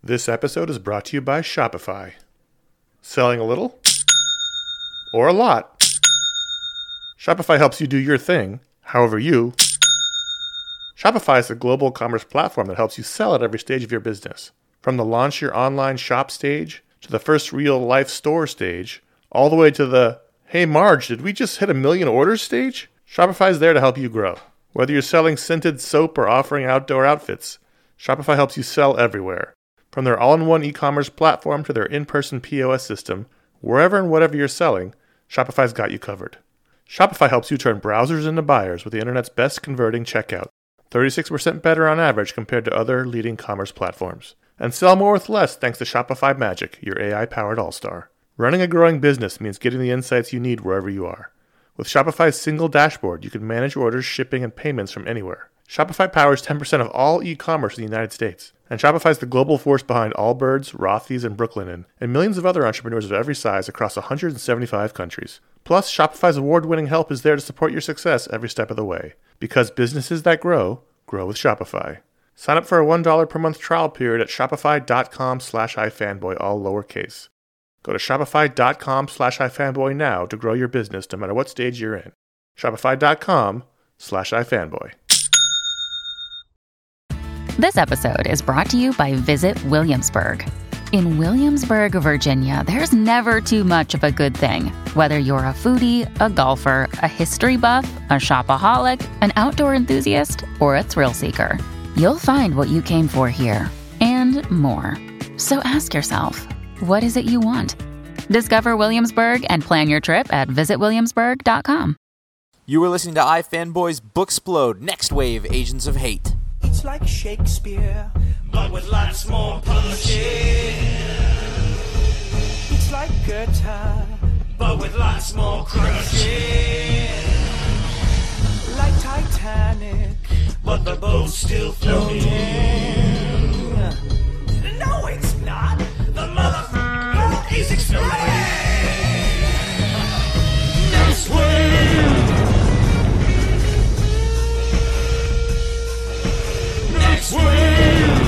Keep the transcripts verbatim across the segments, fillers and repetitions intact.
This episode is brought to you by Shopify. Selling a little? Or a lot? Shopify helps you do your thing, however you. Shopify is a global commerce platform that helps you sell at every stage of your business. From the launch your online shop stage, to the first real-life store stage, all the way to the, hey Marge, did we just hit a million orders stage? Shopify is there to help you grow. Whether you're selling scented soap or offering outdoor outfits, Shopify helps you sell everywhere. From their all-in-one e-commerce platform to their in-person P O S system, wherever and whatever you're selling, Shopify's got you covered. Shopify helps you turn browsers into buyers with the internet's best converting checkout, thirty-six percent better on average compared to other leading commerce platforms. And sell more with less thanks to Shopify Magic, your A I-powered all-star. Running a growing business means getting the insights you need wherever you are. With Shopify's single dashboard, you can manage orders, shipping, and payments from anywhere. Shopify powers ten percent of all e-commerce in the United States. And Shopify's the global force behind Allbirds, Rothy's, and Brooklinen, and millions of other entrepreneurs of every size across one hundred seventy-five countries. Plus, Shopify's award-winning help is there to support your success every step of the way. Because businesses that grow, grow with Shopify. Sign up for a one dollar per month trial period at shopify.com slash ifanboy, all lowercase. Go to shopify.com slash ifanboy now to grow your business no matter what stage you're in. Shopify.com slash ifanboy. This episode is brought to you by Visit Williamsburg. In Williamsburg, Virginia, there's never too much of a good thing. Whether you're a foodie, a golfer, a history buff, a shopaholic, an outdoor enthusiast, or a thrill seeker, you'll find what you came for here and more. So ask yourself, what is it you want? Discover Williamsburg and plan your trip at visit williamsburg dot com. You were listening to iFanboy's Booksplode, Next Wave, Agents of Hate. It's like Shakespeare, but with lots more punching. It's like Goethe, but with lots more crunching. Like Titanic, but the boat's still floating. No, it's not. The motherfucking boat is exploding. Next wave. Next wave.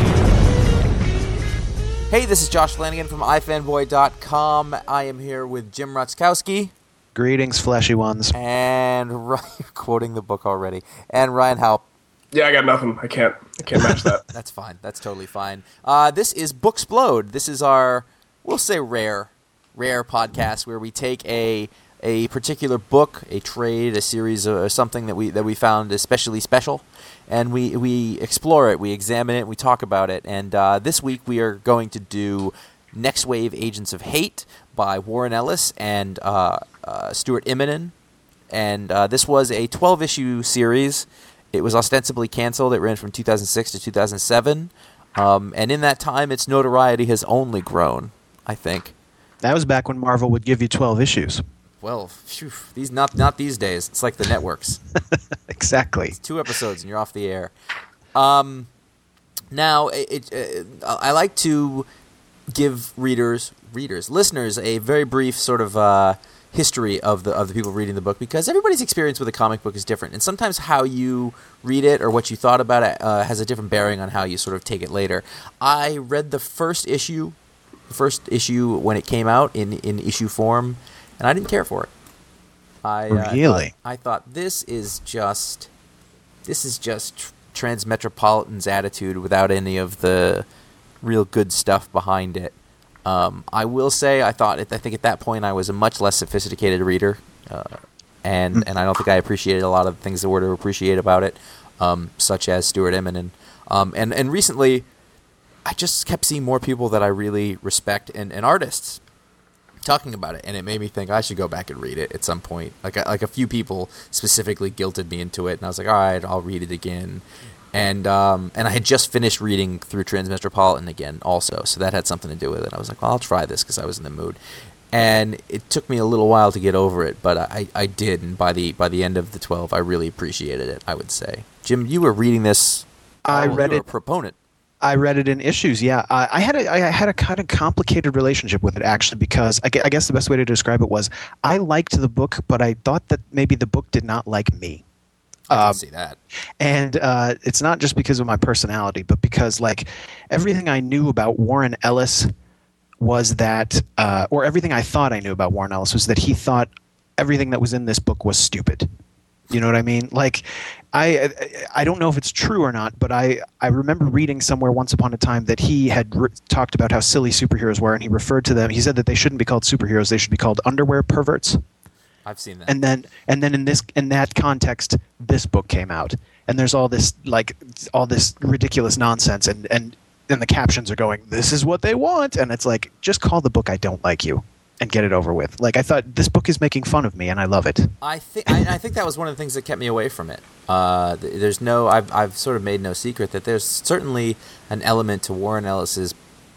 Hey, this is Josh Flanagan from i fanboy dot com. I am here with Jim Rutzkowski. Greetings, fleshy ones. And Ryan, quoting the book already. And Ryan Halp. Yeah, I got nothing. I can't. I can't match that. That's fine. That's totally fine. Uh, this is Booksplode. This is our, we'll say, rare, rare podcast where we take a a particular book, a trade, a series, or something that we that we found especially special, and we we explore it, we examine it, we talk about it. And uh, this week we are going to do Next Wave, Agents of Hate by Warren Ellis and uh, uh, Stuart Immonen. And uh, this was a twelve-issue series. It was ostensibly canceled. It ran from two thousand six to two thousand seven. Um, and in that time, its notoriety has only grown, I think. That was back when Marvel would give you twelve issues. Well, phew, these not not these days. It's like the networks. Exactly. It's two episodes and you're off the air. Um, now, it, it, uh, I like to give readers, readers, listeners, a very brief sort of uh, history of the of the people reading the book, because everybody's experience with a comic book is different, and sometimes how you read it or what you thought about it uh, has a different bearing on how you sort of take it later. I read the first issue, the first issue when it came out in in issue form, and I didn't care for it. I uh, really, thought, I thought this is just this is just Transmetropolitan's attitude without any of the real good stuff behind it. Um, I will say I thought I think at that point I was a much less sophisticated reader, uh, and and I don't think I appreciated a lot of the things there were to appreciate about it, um, such as Stuart Immonen. Um, and and recently, I just kept seeing more people that I really respect and, and artists talking about it, and it made me think I should go back and read it at some point. Like a, like a few people specifically guilted me into it, and I was like, all right, I'll read it again. And um, and I had just finished reading through Transmetropolitan again also, so that had something to do with it. I was like, well, I'll try this because I was in the mood. And it took me a little while to get over it, but I, I did, and by the by the end of the twelve, I really appreciated it, I would say. Jim, you were reading this. I oh, read you were it. a proponent. I read it in issues, yeah. I, I had a, I had a kind of complicated relationship with it, actually, because I, I guess the best way to describe it was I liked the book, but I thought that maybe the book did not like me. I can Um, see that. And uh, it's not just because of my personality, but because like everything I knew about Warren Ellis was that, uh, or everything I thought I knew about Warren Ellis was that he thought everything that was in this book was stupid. You know what I mean? Like, I I don't know if it's true or not, but I, I remember reading somewhere once upon a time that he had re- talked about how silly superheroes were, and he referred to them. He said that they shouldn't be called superheroes; they should be called underwear perverts. I've seen that. And then and then in this in that context, this book came out, and there's all this like all this ridiculous nonsense, and and and the captions are going, "This is what they want," and it's like, just call the book "I Don't Like You" and get it over with. Like, I thought, this book is making fun of me, and I love it. I think I, I think that was one of the things that kept me away from it. Uh, th- there's no, I've I've sort of made no secret that there's certainly an element to Warren Ellis's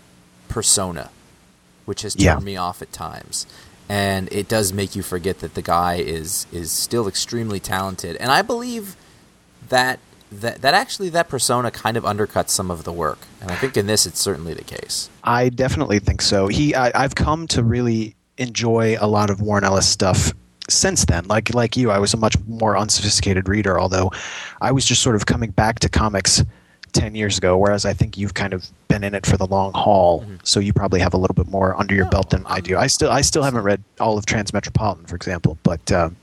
persona, which has turned Yeah. me off at times, and it does make you forget that the guy is is still extremely talented. And I believe that that that actually that persona kind of undercuts some of the work, and I think in this it's certainly the case. I definitely think so. He, I, I've come to really enjoy a lot of Warren Ellis stuff since then. Like like you, I was a much more unsophisticated reader, although I was just sort of coming back to comics ten years ago, whereas I think you've kind of been in it for the long haul, Mm-hmm. so you probably have a little bit more under your No, belt than I I'm- do. I still I still haven't read all of Transmetropolitan, for example, but um,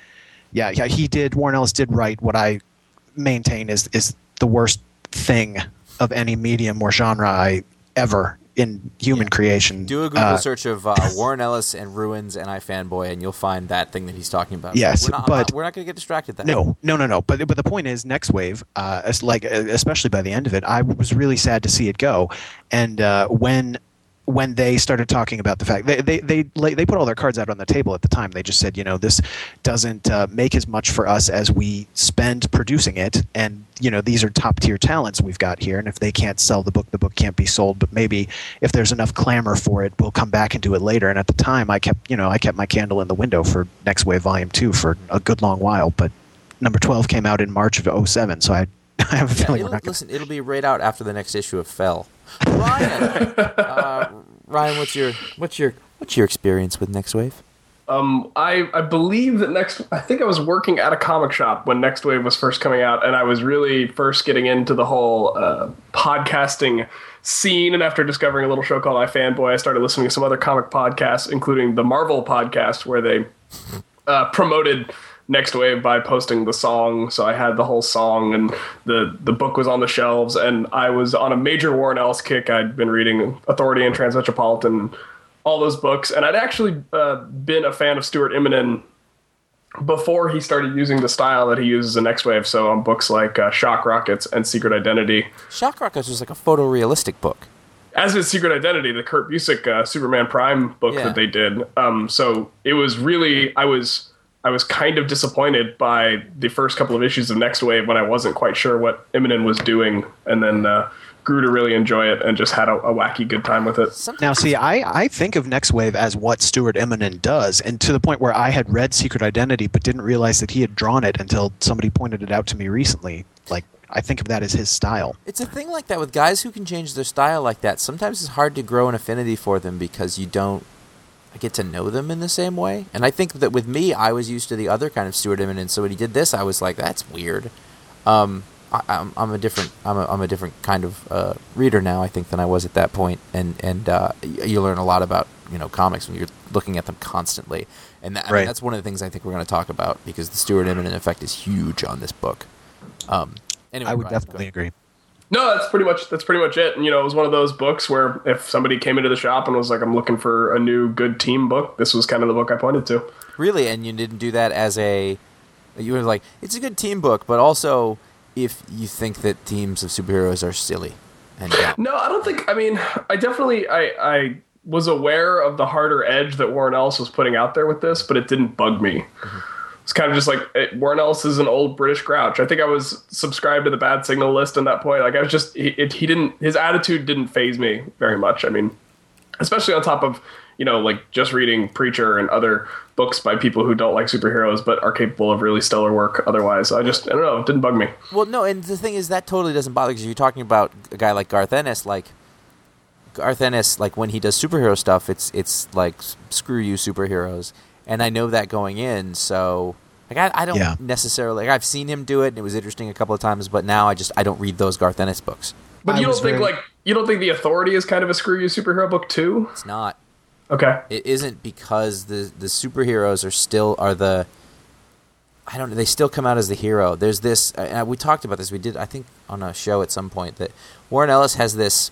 yeah, yeah, he did. Warren Ellis did write what I maintain is is the worst thing of any medium or genre I ever in human Yeah. creation. Do a Google Uh, search of uh, Warren Ellis and Ruins and I Fanboy, and you'll find that thing that he's talking about. Yes, we're not, I'm but- not, we're not going to get distracted. That No, no, no, no. But but the point is, Next Wave, uh, as like uh, especially by the end of it, I was really sad to see it go. And uh, when when they started talking about the fact they they they lay- they put all their cards out on the table at the time. They just said, you know, this doesn't uh, make as much for us as we spend producing it, and you know, these are top tier talents we've got here. And if they can't sell the book, the book can't be sold. But maybe if there's enough clamor for it, we'll come back and do it later. And at the time, I kept you know I kept my candle in the window for Next Wave Volume Two for a good long while, but number twelve came out in March of oh seven, so I, I have a Yeah, feeling it'll, we're not going listen, it'll be right out after the next issue of Fell. Ryan, uh, Ryan, what's your what's your what's your experience with Next Wave? Um, I, I believe that next, I think I was working at a comic shop when Next Wave was first coming out, and I was really first getting into the whole uh, podcasting scene. And after discovering a little show called iFanboy, I started listening to some other comic podcasts, including the Marvel podcast, where they uh, promoted Next Wave by posting the song. So I had the whole song, and the the book was on the shelves, and I was on a major Warren Ellis kick. I'd been reading Authority and Transmetropolitan, all those books, and I'd actually uh, been a fan of Stuart Immonen before he started using the style that he uses in Next Wave. So on books like uh, Shock Rockets and Secret Identity, Shock Rockets was like a photorealistic book. as is Secret Identity, the Kurt Busiek uh, Superman Prime book Yeah. that they did. Um, so it was really, I was I was kind of disappointed by the first couple of issues of Next Wave when I wasn't quite sure what Immonen was doing, and then uh, grew to really enjoy it and just had a, a wacky good time with it. Sometimes Now, see, I, I think of Next Wave as what Stuart Immonen does, and to the point where I had read Secret Identity but didn't realize that he had drawn it until somebody pointed it out to me recently. Like, I think of that as his style. it's a thing like that with guys who can change their style like that. Sometimes it's hard to grow an affinity for them because you don't get to know them in the same way. And I think that with me, I was used to the other kind of Stuart Immonen. So when he did this, I was like, "That's weird." Um, I, I'm, I'm a different, I'm a, I'm a different kind of uh, reader now, I think, than I was at that point. And and uh, y- you learn a lot about you know comics when you're looking at them constantly. And that, I mean, Right. that's one of the things I think we're going to talk about because the Stuart Immonen effect is huge on this book. Um, anyway, I would Ryan, go definitely ahead. agree. No, that's pretty much that's pretty much it. And you know, it was one of those books where if somebody came into the shop and was like, "I'm looking for a new good team book," this was kind of the book I pointed to. Really, and you didn't do that as a. You were like, it's a good team book, but also if you think that teams of superheroes are silly and dumb. No, I don't think. I mean, I definitely I I was aware of the harder edge that Warren Ellis was putting out there with this, but it didn't bug me. It's kind of just like it, Warren Ellis is an old British grouch. I think I was subscribed to the Bad Signal list at that point. Like I was just he, it, he didn't his attitude didn't faze me very much. I mean, especially on top of you know like just reading Preacher and other books by people who don't like superheroes but are capable of really stellar work otherwise. I just I don't know. It didn't bug me. Well, no, and the thing is that totally doesn't bother because you're talking about a guy like Garth Ennis. Like Garth Ennis, like when he does superhero stuff, it's it's like screw you superheroes, and I know that going in. So Like I, I don't Yeah. necessarily. Like I've seen him do it, and it was interesting a couple of times. But now I just I don't read those Garth Ennis books. But I you don't was think very- like you don't think The Authority is kind of a screw you superhero book too? It's not. Okay. It isn't because the the superheroes are still are the. I don't know. They still come out as the hero. There's this. Uh, we talked about this. We did, I think, on a show at some point that Warren Ellis has this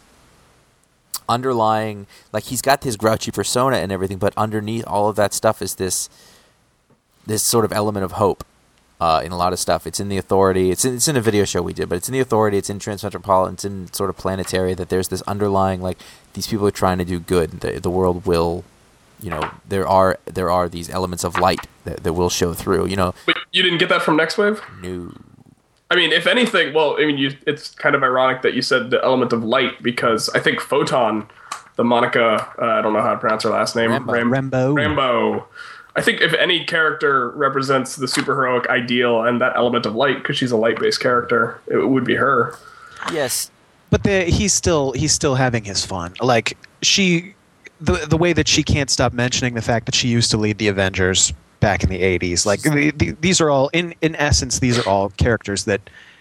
underlying, like he's got his grouchy persona and everything, but underneath all of that stuff is this this sort of element of hope uh, in a lot of stuff. It's in The Authority. It's in, it's in a video show we did, but it's in The Authority. It's in Transmetropolitan. It's in sort of Planetary. That there's this underlying, like these people are trying to do good. The, the world will. You know, there are there are these elements of light that, that will show through. You know, But you didn't get that from Next Wave? no, I mean, if anything, well, I mean, you, it's kind of ironic that you said the element of light because I think Photon, the Monica, uh, I don't know how to pronounce her last name, Rambo. Ram- Rambo. Rambo. I think if any character represents the superheroic ideal and that element of light, because she's a light-based character, it would be her. yes, But the, he's still he's still having his fun. Like she, the the way that she can't stop mentioning the fact that she used to lead the Avengers back in the eighties. Like the, the, these are all in in essence these are all characters that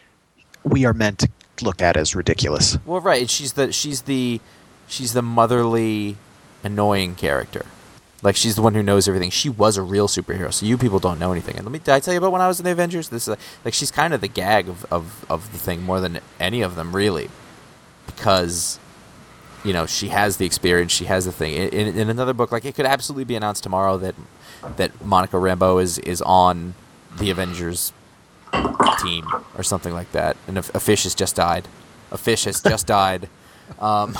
we are meant to look at as ridiculous. well, right. and She's the she's the she's the motherly, annoying character. Like she's the one who knows everything. She was a real superhero, so you people don't know anything. And let me did I tell you about when I was in the Avengers? This is like she's kind of the gag of, of, of the thing more than any of them, really, because you know she has the experience, she has the thing. In, in, in another book, like it could absolutely be announced tomorrow that that Monica Rambeau is is on the Avengers team or something like that, and a, a fish has just died. A fish has just died. Um,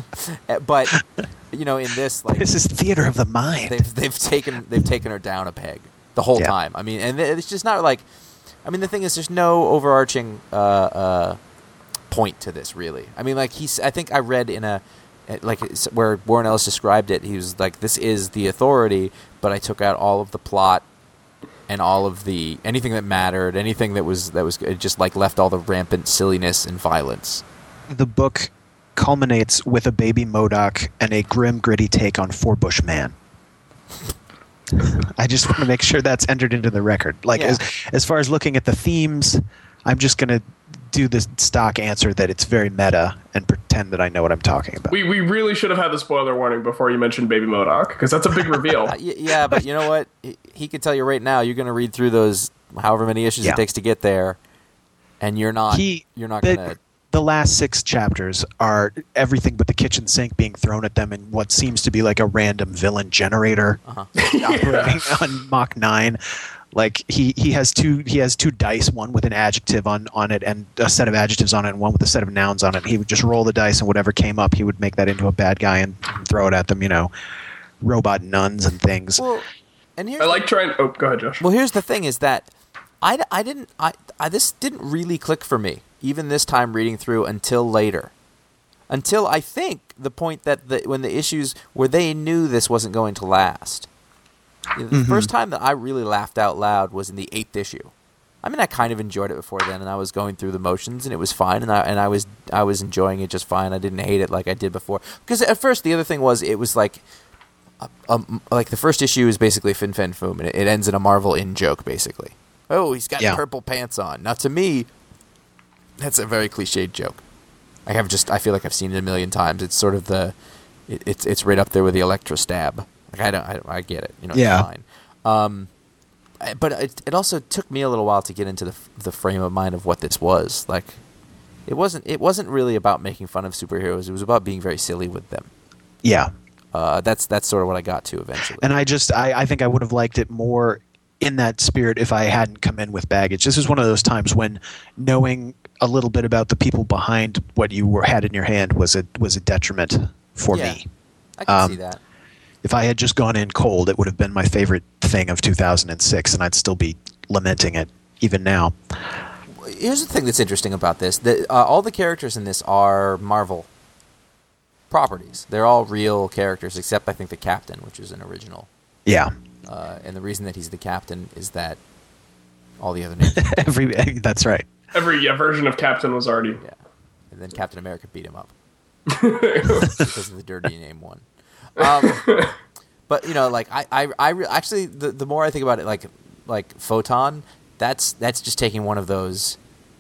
but you know, in this, like This is theater of the mind. they've they've taken they've taken her down a peg the whole Yeah. time. I mean, and it's just not like, I mean, the thing is, there's no overarching uh, uh, point to this, really. I mean, like he's, I think I read in a like it's where Warren Ellis described it. He was like, "This is The Authority," but I took out all of the plot and all of the anything that mattered, anything that was that was it just like left all the rampant silliness and violence. The book culminates with a baby MODOK and a grim, gritty take on Four Bush Man. I just want to make sure that's entered into the record. Like Yeah. as as far as looking at the themes, I'm just going to do the stock answer that it's very meta and pretend that I know what I'm talking about. We we really should have had the spoiler warning before you mentioned Baby MODOK, because that's a big reveal. Uh, y- yeah, but you know what? He, he can tell you right now. You're going to read through those however many issues Yeah. it takes to get there, and you're not. He- you're not the- going to. The last six chapters are everything but the kitchen sink being thrown at them in what seems to be like a random villain generator Uh-huh. operating on Mach nine. Like he, he has two he has two dice, one with an adjective on, on it and a set of adjectives on it, and one with a set of nouns on it. He would just roll the dice, and whatever came up, he would make that into a bad guy and throw it at them. You know, robot nuns and things. Well, and here's I like trying. Oh, go ahead, Josh. Well, here's the thing: is that I, I didn't I, I this didn't really click for me, even this time reading through until later, until I think the point that the when the issues where they knew this wasn't going to last. You know, the first time that I really laughed out loud was in the eighth issue. I mean, I kind of enjoyed it before then, and I was going through the motions, and it was fine, and I and I was I was enjoying it just fine. I didn't hate it like I did before. Because at first, the other thing was it was like. Um, like the first issue is basically Fin Fan Foom, and it, it ends in a Marvel in joke, basically. Oh, he's got Yeah. purple pants on. Now, to me, that's a very cliched joke. I have just, I feel like I've seen it a million times. It's sort of the, it, it's it's right up there with the Electro stab. Like I don't, I, I get it, you know, Yeah. it's fine. Um, I- but it it also took me a little while to get into the f- the frame of mind of what this was. Like, it wasn't it wasn't really about making fun of superheroes. It was about being very silly with them. Yeah. Uh, that's that's sort of what I got to eventually. And I just, I, I think I would have liked it more in that spirit if I hadn't come in with baggage. This is one of those times when knowing a little bit about the people behind what you were had in your hand was a was a detriment for Yeah. me. I can um, see that. If I had just gone in cold, it would have been my favorite thing of two thousand six, and I'd still be lamenting it even now. Here's the thing that's interesting about this: that uh, all the characters in this are Marvel properties. They're all real characters, except I think the captain, which is an original. Yeah. Uh, and the reason that he's the captain is that all the other names. Every that's right. Every yeah, version of Captain was already. Yeah, and then Captain America beat him up because of the dirty name one. Um, but you know, like I, I, I re- actually, the the more I think about it, like like Photon, that's that's just taking one of those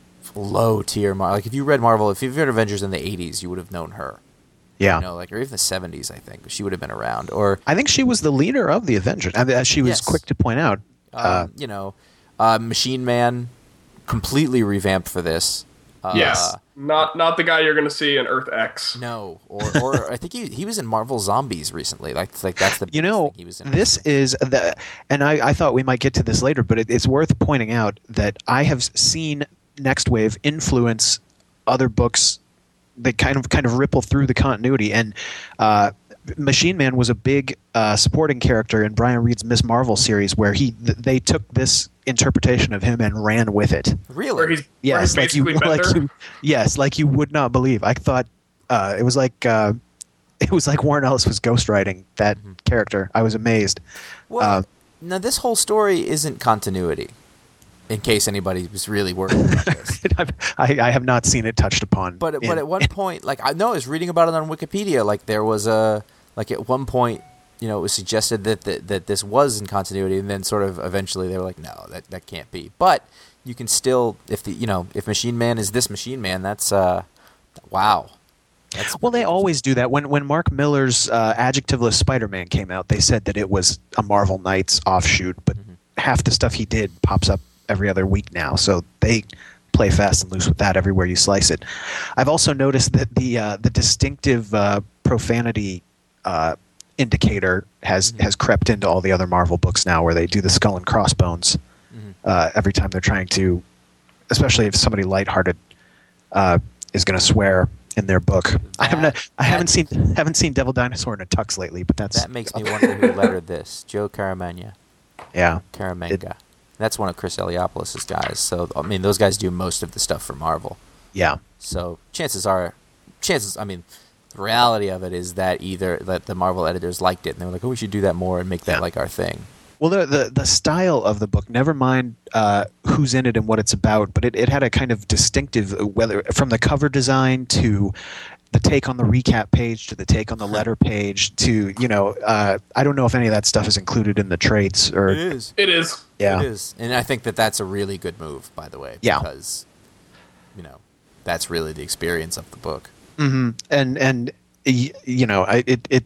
low tier Mar- like if you read Marvel, if you've read Avengers in the eighties, you would have known her. Yeah. You know, like or even the seventies, I think she would have been around. Or I think she was the leader of the Avengers. I mean, as she was Yes. quick to point out. um, Uh, you know, uh, Machine Man, completely revamped for this. Uh, Yes, not not the guy you're going to see in Earth X. No, or or I think he he was in Marvel Zombies recently. Like like that's the You biggest know, thing he was in. this is the, and I, I thought we might get to this later, but it, it's worth pointing out that I have seen Next Wave influence other books that kind of kind of ripple through the continuity. And uh, Machine Man was a big uh, supporting character in Brian Reed's Miss Marvel series, where he th- they took this interpretation of him and ran with it. Really, Where he's, where Yes, he's like you, basically like Bender. you, yes, like you would not believe. I thought uh, it was like uh, it was like Warren Ellis was ghostwriting that Mm-hmm. character. I was amazed. well, uh, now this whole story isn't continuity. In case anybody was really worried about this. I, I have not seen it touched upon. But in- but at one point, like I know I was reading about it on Wikipedia. Like there was a like at one point, you know, it was suggested that that, that this was in continuity, and then sort of eventually they were like, no, that that can't be. But you can still, if the you know, if Machine Man is this Machine Man, that's uh, wow. That's well, they always do that. When when Mark Miller's uh, adjectiveless Spider-Man came out, they said that it was a Marvel Knights offshoot, but Mm-hmm. half the stuff he did pops up every other week now. So they play fast and loose with that everywhere you slice it. I've also noticed that the uh, the distinctive uh, profanity uh, indicator has Mm-hmm. has crept into all the other Marvel books now, where they do the skull and crossbones Mm-hmm. uh, every time they're trying to, especially if somebody lighthearted uh, is going to swear in their book. I haven't That- I haven't that- seen haven't seen Devil Dinosaur in a tux lately, but that's That makes me wonder who lettered this. Joe Caramagna. yeah. Caramanga. That's one of Chris Eliopoulos' guys. So I mean, those guys do most of the stuff for Marvel. Yeah. So chances are, chances. I mean, the reality of it is that either that the Marvel editors liked it and they were like, "Oh, we should do that more and make that Yeah. like our thing." Well, the, the the style of the book, never mind uh, who's in it and what it's about, but it, it had a kind of distinctive, uh, whether from the cover design to the take on the recap page to the take on the letter page to, you know, uh, I don't know if any of that stuff is included in the traits or. is. It is. Yeah. It is, and I think that that's a really good move, by the way. Yeah. Because, you know, that's really the experience of the book. hmm And and y- you know, I, it it.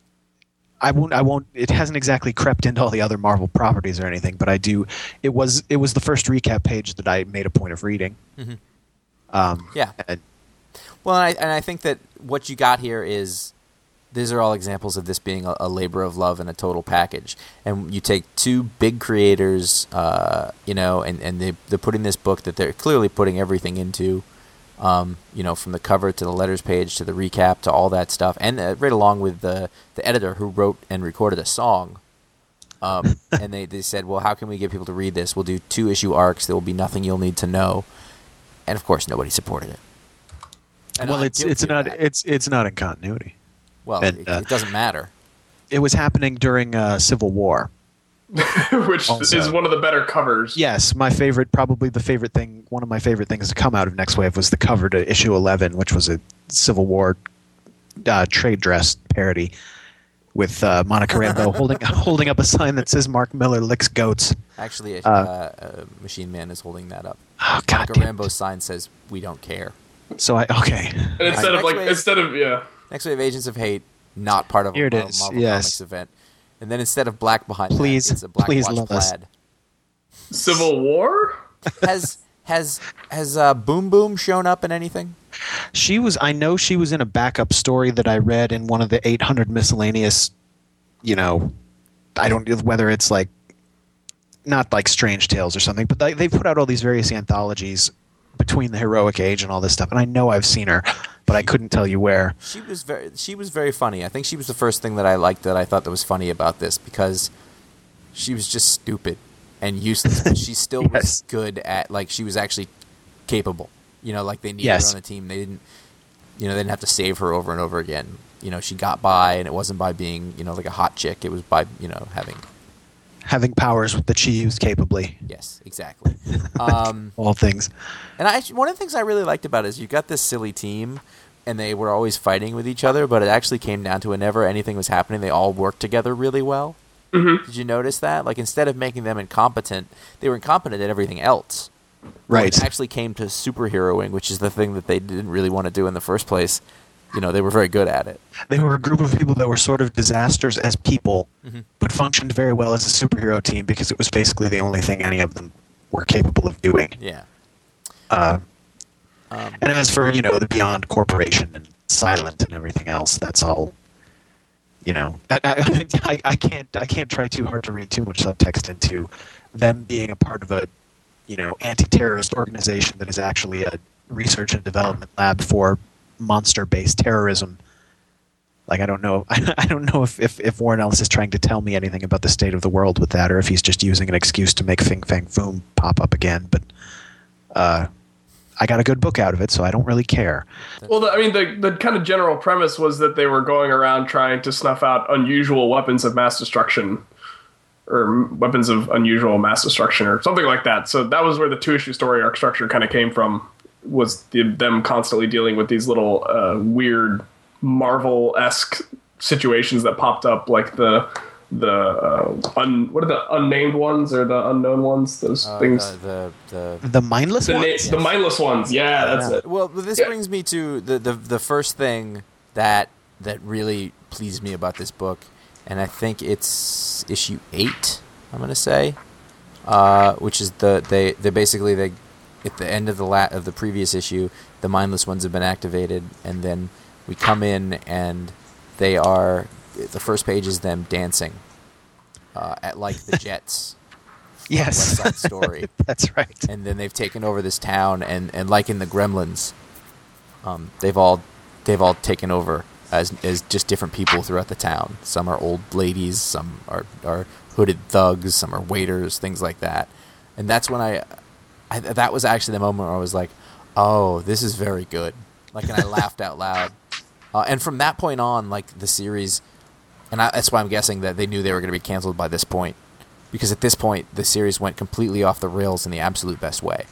I won't. I won't. It hasn't exactly crept into all the other Marvel properties or anything, but I do. It was. It was the first recap page that I made a point of reading. Mhm. Um, Yeah. and- Well, and I, and I think that what you got here is these are all examples of this being a, a labor of love and a total package. And you take two big creators, uh, you know, and, and they, they're putting this book that they're clearly putting everything into, um, you know, from the cover to the letters page to the recap to all that stuff. And uh, right along with the, the editor who wrote and recorded a song. Um, and they, they said, well, how can we get people to read this? We'll do two issue arcs. There will be nothing you'll need to know. And, of course, nobody supported it. And well, I'm it's it's guilty of not that. it's it's not in continuity. Well, and, it, uh, it doesn't matter. It was happening during uh, Civil War. Which Also- is one of the better covers. Yes, my favorite, probably the favorite thing, one of my favorite things to come out of Next Wave was the cover to issue eleven, which was a Civil War uh, trade dress parody with uh, Monica Rambeau holding holding up a sign that says "Mark Miller licks goats." Actually, uh, uh, uh, Machine Man is holding that up. Oh God! Monica damn it. Rambeau's sign says, "We don't care." So I okay. And instead Right. of like Next wave- instead of yeah. Next Wave Agents of Hate, not part of Here a it Marvel, is, Marvel yes. Comics event. And then instead of black behind Please, that, it's a black please watch love us. plaid. Civil War? Has has has uh, Boom Boom shown up in anything? She was. I know she was in a backup story that I read in one of the eight hundred miscellaneous. You know, I don't know whether it's like not like Strange Tales or something, but they, they've put out all these various anthologies between the Heroic Age and all this stuff, and I know I've seen her, but I couldn't tell you where. She was very she was very funny. I think she was the first thing that I liked that I thought that was funny about this because she was just stupid and useless, but she still Yes. was good at like she was actually capable. You know, like they needed Yes. her on the team. They didn't you know, they didn't have to save her over and over again. You know, she got by and it wasn't by being, you know, like a hot chick. It was by, you know, having Having powers that she used capably, yes, exactly. Um all things. And I, one of the things I really liked about it is you got this silly team, and they were always fighting with each other, but it actually came down to whenever anything was happening, they all worked together really well. Mm-hmm. Did you notice that? Like, instead of making them incompetent, they were incompetent at everything else. When Right. it actually came to superheroing, which is the thing that they didn't really want to do in the first place. You know, they were very good at it. They were a group of people that were sort of disasters as people, Mm-hmm. but functioned very well as a superhero team because it was basically the only thing any of them were capable of doing. Yeah. Uh, Um, and as for, you know, the Beyond Corporation and Silent and everything else, that's all, you know, I, I, I, I can't I can't try too hard to read too much subtext into them being a part of a, you know, anti-terrorist organization that is actually a research and development lab for monster-based terrorism. Like, I don't know, I don't know if, if, if Warren Ellis is trying to tell me anything about the state of the world with that, or if he's just using an excuse to make Fing Fang Foom pop up again. But uh, I got a good book out of it, so I don't really care. Well, the, I mean, the the kind of general premise was that they were going around trying to snuff out unusual weapons of mass destruction, or m- weapons of unusual mass destruction, or something like that. So that was where the two-issue story arc structure kind of came from, was the, them constantly dealing with these little uh, weird Marvel-esque situations that popped up, like the the uh, un, what are the unnamed ones or the unknown ones? Those uh, things. The, the, the, The mindless The, na- ones? the mindless ones. Yeah, that's it. Well, this Yeah. brings me to the, the the first thing that that really pleased me about this book, and I think it's issue eight. I'm gonna say, uh, which is the they they basically they at the end of the la- of the previous issue, the mindless ones have been activated, and then we come in and they are the first page is them dancing uh, at like the Jets. Yes. West Side Story. That's right. And then they've taken over this town, and, and like in the Gremlins, um, they've all they've all taken over as as just different people throughout the town. Some are old ladies, some are, are hooded thugs, some are waiters, things like that. And that's when I, I that was actually the moment where I was like, oh, this is very good. Like, and I laughed out loud. Uh, and from that point on, like the series, and I, that's why I'm guessing that they knew they were going to be canceled by this point. Because at this point, the series went completely off the rails in the absolute best way.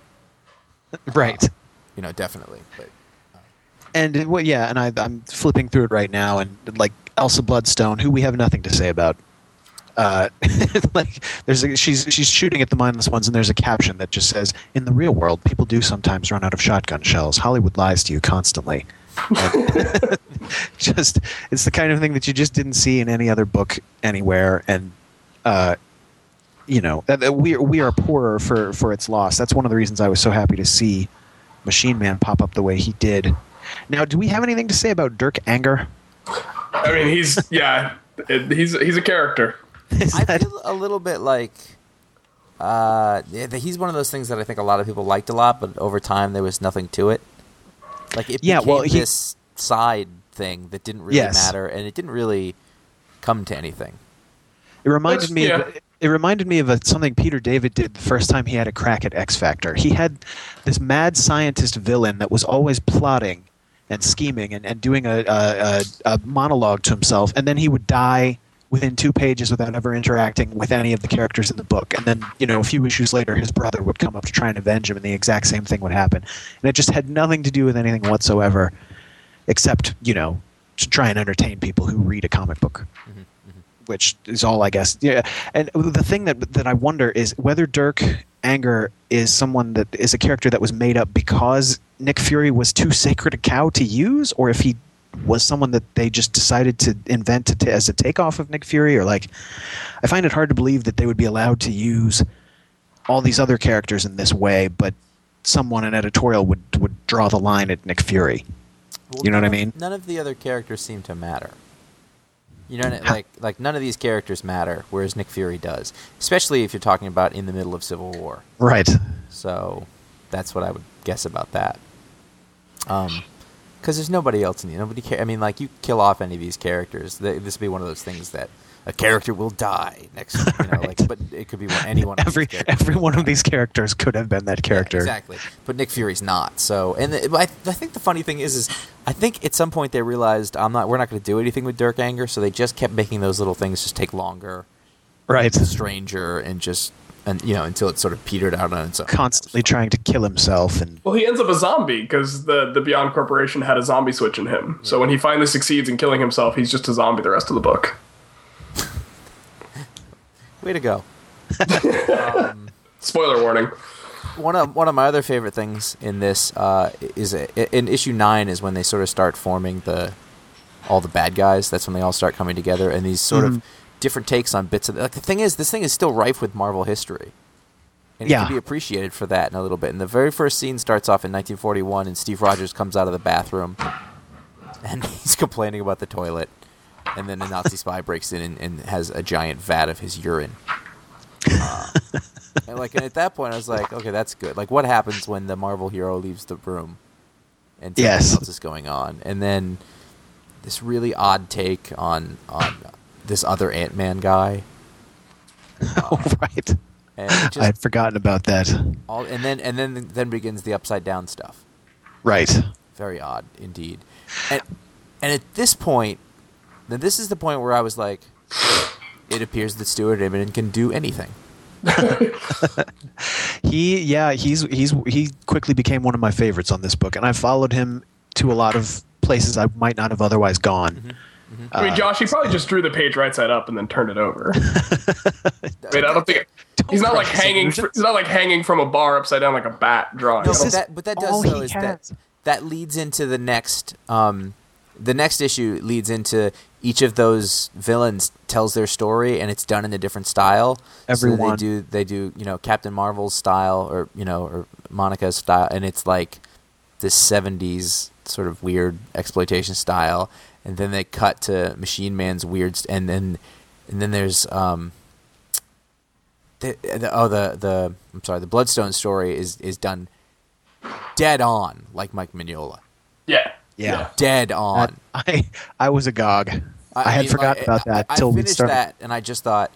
Right. Uh, you know, definitely. But And it- well, yeah, and I, I'm flipping through it right now, and like Elsa Bloodstone, who we have nothing to say about. Uh, like, there's a, she's she's shooting at the mindless ones, and there's a caption that just says, "In the real world, people do sometimes run out of shotgun shells. Hollywood lies to you constantly." And just it's the kind of thing that you just didn't see in any other book anywhere, and uh, you know, that- that we we are poorer for for its loss. That's one of the reasons I was so happy to see Machine Man pop up the way he did. Now, do we have anything to say about Dirk Anger? I mean, he's yeah, it, he's he's a character. Is I that- feel a little bit like uh, yeah, he's one of those things that I think a lot of people liked a lot, but over time there was nothing to it. Like, it Yeah, became well, he- this side thing that didn't really Yes. matter, and it didn't really come to anything. It reminded That's- me yeah. of it reminded me of a, something Peter David did the first time he had a crack at X Factor. He had this mad scientist villain that was always plotting and scheming and, and doing a, a, a, a monologue to himself, and then he would die within two pages without ever interacting with any of the characters in the book. And then, you know, a few issues later, his brother would come up to try and avenge him, and the exact same thing would happen. And it just had nothing to do with anything whatsoever, except, you know, to try and entertain people who read a comic book. Which is all, I guess. Yeah, and the thing that that I wonder is whether Dirk Anger is someone that is a character that was made up because Nick Fury was too sacred a cow to use, or if he was someone that they just decided to invent to t- as a takeoff of Nick Fury, or like, I find it hard to believe that they would be allowed to use all these other characters in this way, but someone in editorial would would draw the line at Nick Fury. Well, You know what I none of- mean? None of the other characters seem to matter. You know, like like none of these characters matter, whereas Nick Fury does. Especially if you're talking about in the middle of Civil War. Right. So that's what I would guess about that. Um, because there's nobody else in the nobody. Ca- I mean, like, you kill off any of these characters, th- this would be one of those things that a character will die next. You know, like, but it could be one, any one. Of Every these characters every will one of die. these characters could have been that character. Yeah, exactly. But Nick Fury's not. So, and the, I, I think the funny thing is, is I think at some point they realized I'm not. We're not going to do anything with Dirk Anger, so they just kept making those little things just take longer, Right. stranger, and just and you know until it sort of petered out on its own. Constantly trying to kill himself, and Well, he ends up a zombie because the the Beyond Corporation had a zombie switch in him. So when he finally succeeds in killing himself, he's just a zombie the rest of the book. Way to go. um, Spoiler warning. One of one of my other favorite things in this uh, is a, in issue nine is when they sort of start forming the all the bad guys. That's when they all start coming together, and these sort Mm-hmm. of different takes on bits of. Like the thing is, this thing is still rife with Marvel history, and Yeah. it can be appreciated for that in a little bit. And the very first scene starts off in nineteen forty-one, and Steve Rogers comes out of the bathroom, and he's complaining about the toilet, and then a Nazi spy breaks in and, and has a giant vat of his urine. Uh, and like, and at that point, I was like, okay, that's good. Like, what happens when the Marvel hero leaves the room and something Yes. else is going on? And then this really odd take on on this other Ant-Man guy. Oh, right. And it just I'd forgotten about that. all, and then and then then begins the upside down stuff. Right. Very odd indeed. And and at this point, then this is the point where I was like, it appears that Stuart Immonen can do anything. He, yeah, he's he's he quickly became one of my favorites on this book, and I followed him to a lot of places I might not have otherwise gone. Mm-hmm. I mean, Josh, he probably just drew the page right side up and then turned it over. I mean, I don't think he's not like crush his hanging. illusions. He's not like hanging from a bar upside down like a bat drawing. No, I but don't- that but that all does though he is that has. that leads into the next um the next issue leads into each of those villains tells their story and it's done in a different style. Everyone. So they do they do, you know, Captain Marvel's style or you know, or Monica's style, and it's like this seventies sort of weird exploitation style, and then they cut to Machine Man's weird st- and then and then there's um the, the oh the the I'm sorry, the Bloodstone story is is done dead on like Mike Mignola. yeah, Yeah. Dead on. I I was agog. I, had mean, forgotten like, about that I, I till we finished started. that, and I just thought,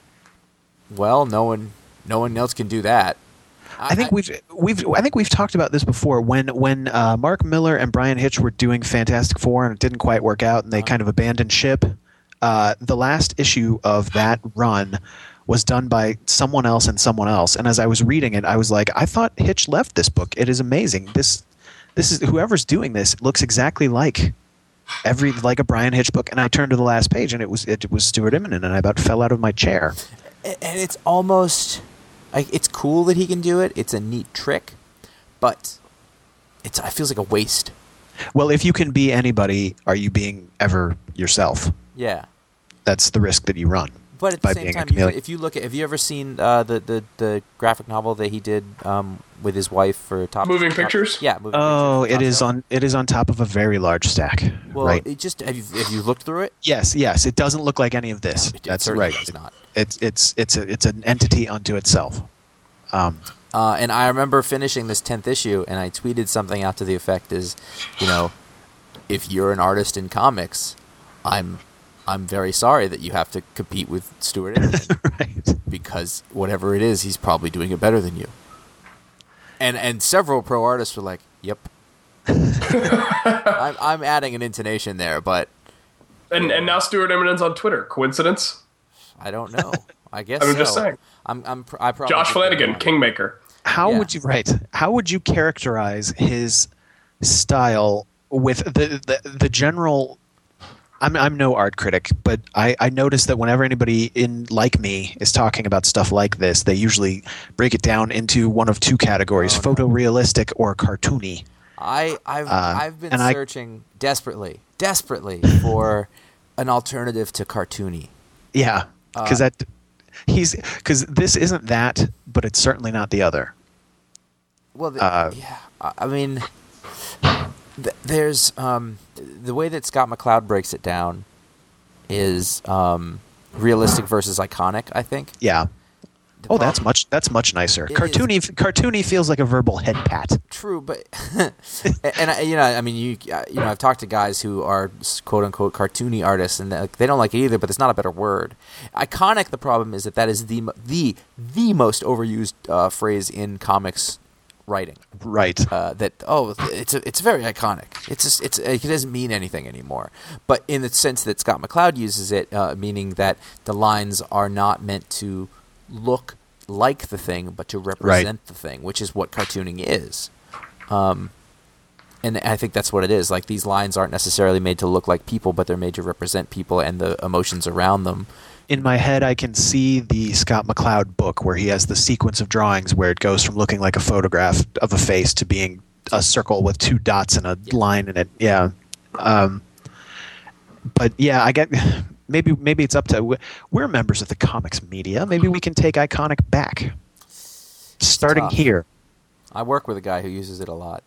well, no one, no one else can do that. I think we've we've I think we've talked about this before. When when uh, Mark Miller and Brian Hitch were doing Fantastic Four and it didn't quite work out, and they kind of abandoned ship. Uh, the last issue of that run was done by someone else and someone else. And as I was reading it, I was like, I thought Hitch left this book. It is amazing. This this is whoever's doing this looks exactly like every like a Brian Hitch book. And I turned to the last page, and it was it was Stuart Immonen, and I about fell out of my chair. and it's almost like it's cool that he can do it. It's a neat trick, but it's it feels like a waste. Well, if you can be anybody, are you being ever yourself? Yeah. That's the risk that you run. But at by the same being a time, you, chameleon. if you look at, have you ever seen uh, the, the the graphic novel that he did um, with his wife for Top Moving Top- Pictures? Yeah, moving Oh, pictures. it Top is Shelf. on. It is on top of a very large stack. Well, right. it just have you have you looked through it? Yes. Yes. It doesn't look like any of this. It- it That's certainly right. does not. It's it's it's a, it's an entity unto itself. Um, Uh, and I remember finishing this tenth issue, and I tweeted something out to the effect is, you know, if you're an artist in comics, I'm I'm very sorry that you have to compete with Stuart Immonen right. because whatever it is, he's probably doing it better than you. And and several pro artists were like, "Yep." I'm I'm adding an intonation there, but and and now Stuart Immonen's on Twitter. Coincidence? I don't know. I guess I'm so. just saying. I'm I'm pr- I probably Josh did Flanagan, that. Kingmaker. How Yeah. would you right? How would you characterize his style with the the, the general? I'm I'm no art critic, but I, I notice that whenever anybody in like me is talking about stuff like this, they usually break it down into one of two categories: Oh, no. photorealistic or cartoony. I I've Uh, I've been and I- searching desperately, desperately for an alternative to cartoony. Yeah, because Uh, that he's because this isn't that, but it's certainly not the other. Well, the, Uh, yeah, I I mean, th- there's um, the way that Scott McCloud breaks it down is um, realistic versus iconic. I think. Yeah. The Oh, that's problem- much. That's much nicer. It Cartoony. Cartoony feels like a verbal head pat. True, but and I, you know, I mean, you uh, you know, I've talked to guys who are quote unquote cartoony artists, and they they don't like it either. But there's not a better word. Iconic. The problem is that that is the mo- the the most overused uh, phrase in comics writing. Right. Uh, that oh, it's a, it's very iconic. It's just, it's it doesn't mean anything anymore. But in the sense that Scott McCloud uses it, uh, meaning that the lines are not meant to look like the thing, but to represent the thing, which is what cartooning is. Um, and I think that's what it is. Like, these lines aren't necessarily made to look like people, but they're made to represent people and the emotions around them. In my head, I can see the Scott McCloud book where he has the sequence of drawings where it goes from looking like a photograph of a face to being a circle with two dots and a line in it. Yeah. Um, but yeah, I get maybe maybe it's up to we're members of the comics media. Maybe we can take Iconic back, starting tough. here. I work with a guy who uses it a lot.